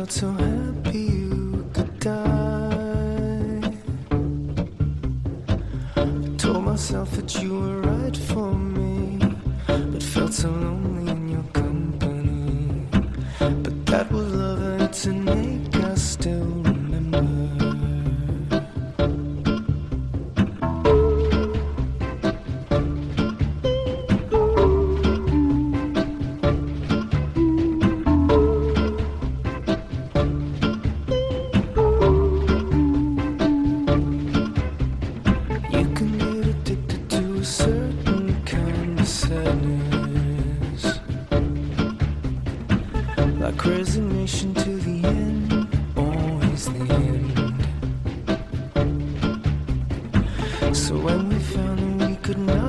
felt so happy you could die. I told myself that you were right for me, but felt so lonely in your company. But that was love and it's an ache I still remember. Like resignation to the end, always the end. So when we found that we could not